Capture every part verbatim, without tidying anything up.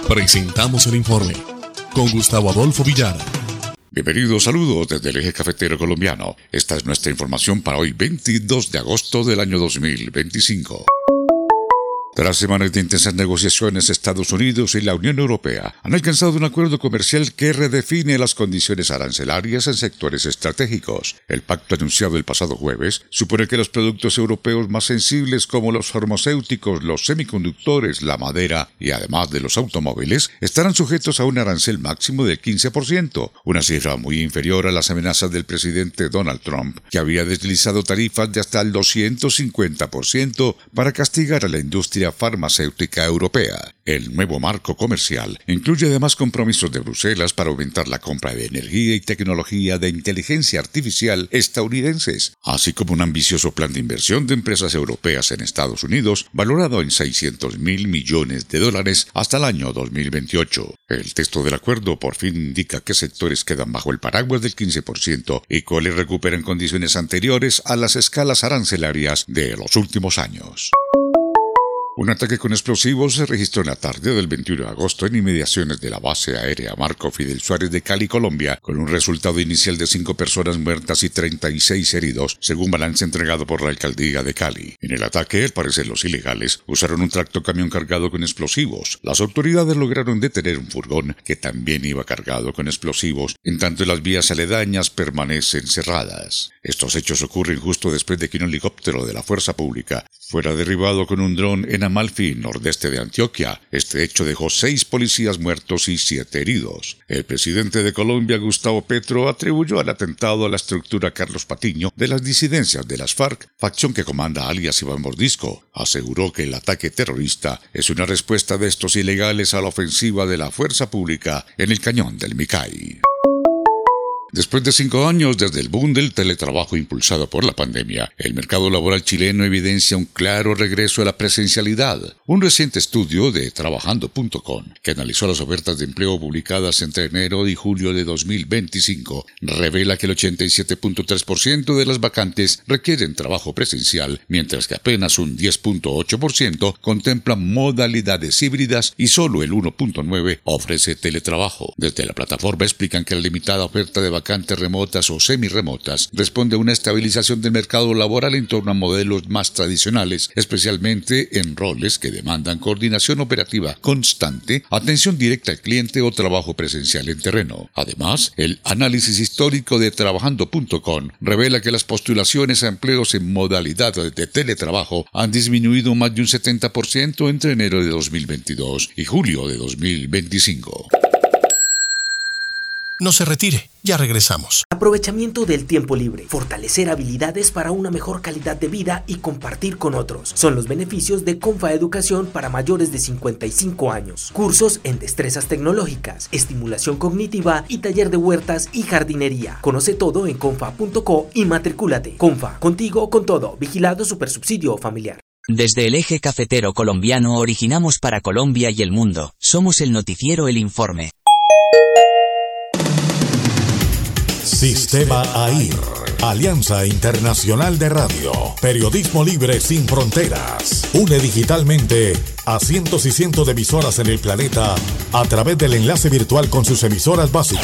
Presentamos el informe con Gustavo Adolfo Villara. Bienvenidos, saludos desde el eje cafetero colombiano. Esta es nuestra información para hoy, veintidós de agosto del año dos mil veinticinco. Tras semanas de intensas negociaciones, Estados Unidos y la Unión Europea han alcanzado un acuerdo comercial que redefine las condiciones arancelarias en sectores estratégicos. El pacto anunciado el pasado jueves supone que los productos europeos más sensibles como los farmacéuticos, los semiconductores, la madera y además de los automóviles estarán sujetos a un arancel máximo del quince por ciento, una cifra muy inferior a las amenazas del presidente Donald Trump, que había deslizado tarifas de hasta el doscientos cincuenta por ciento para castigar a la industria farmacéutica europea. El nuevo marco comercial incluye además compromisos de Bruselas para aumentar la compra de energía y tecnología de inteligencia artificial estadounidenses, así como un ambicioso plan de inversión de empresas europeas en Estados Unidos valorado en seiscientos mil millones de dólares hasta el año dos mil veintiocho. El texto del acuerdo por fin indica qué sectores quedan bajo el paraguas del quince por ciento y cuáles recuperan condiciones anteriores a las escalas arancelarias de los últimos años. Un ataque con explosivos se registró en la tarde del veintiuno de agosto en inmediaciones de la base aérea Marco Fidel Suárez de Cali, Colombia, con un resultado inicial de cinco personas muertas y treinta y seis heridos, según balance entregado por la alcaldía de Cali. En el ataque, al parecer los ilegales usaron un tractocamión cargado con explosivos. Las autoridades lograron detener un furgón que también iba cargado con explosivos, en tanto las vías aledañas permanecen cerradas. Estos hechos ocurren justo después de que un helicóptero de la Fuerza Pública fuera derribado con un dron en Amalfi, nordeste de Antioquia. Este hecho dejó seis policías muertos y siete heridos. El presidente de Colombia, Gustavo Petro, atribuyó al atentado a la estructura Carlos Patiño de las disidencias de las FARC, facción que comanda alias Iván Mordisco. Aseguró que el ataque terrorista es una respuesta de estos ilegales a la ofensiva de la Fuerza Pública en el cañón del Micay. Después de cinco años desde el boom del teletrabajo impulsado por la pandemia, el mercado laboral chileno evidencia un claro regreso a la presencialidad. Un reciente estudio de Trabajando punto com, que analizó las ofertas de empleo publicadas entre enero y julio de dos mil veinticinco, revela que el ochenta y siete punto tres por ciento de las vacantes requieren trabajo presencial, mientras que apenas un diez punto ocho por ciento contemplan modalidades híbridas y solo el uno punto nueve por ciento ofrece teletrabajo. Desde la plataforma explican que la limitada oferta de vacantes remotas o semiremotas responde a una estabilización del mercado laboral en torno a modelos más tradicionales, especialmente en roles que demandan coordinación operativa constante, atención directa al cliente o trabajo presencial en terreno. Además, el análisis histórico de Trabajando punto com revela que las postulaciones a empleos en modalidad de teletrabajo han disminuido más de un setenta por ciento entre enero de dos mil veintidós y julio de dos mil veinticinco. No se retire, ya regresamos. Aprovechamiento del tiempo libre, fortalecer habilidades para una mejor calidad de vida y compartir con otros. Son los beneficios de Confa Educación para mayores de cincuenta y cinco años. Cursos en destrezas tecnológicas, estimulación cognitiva y taller de huertas y jardinería. Conoce todo en confa punto co y matricúlate. Confa, contigo con todo. Vigilado Supersubsidio Familiar. Desde el eje cafetero colombiano originamos para Colombia y el mundo. Somos el noticiero El Informe. Sistema AIR, Alianza Internacional de Radio, periodismo libre sin fronteras. Une digitalmente a cientos y cientos de emisoras en el planeta a través del enlace virtual con sus emisoras básicas.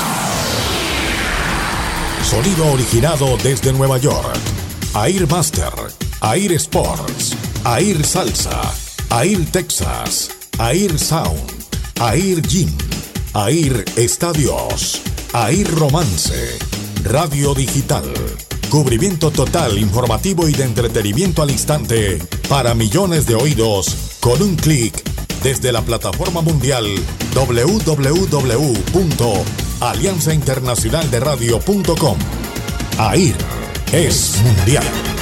Sonido originado desde Nueva York. AIR Master, AIR Sports, AIR Salsa, AIR Texas, AIR Sound, AIR Gym, AIR Estadios, AIR Romance, Radio Digital, cubrimiento total, informativo y de entretenimiento al instante para millones de oídos con un clic desde la plataforma mundial doble u doble u doble u punto alianza internacional de radio punto com. AIR es mundial.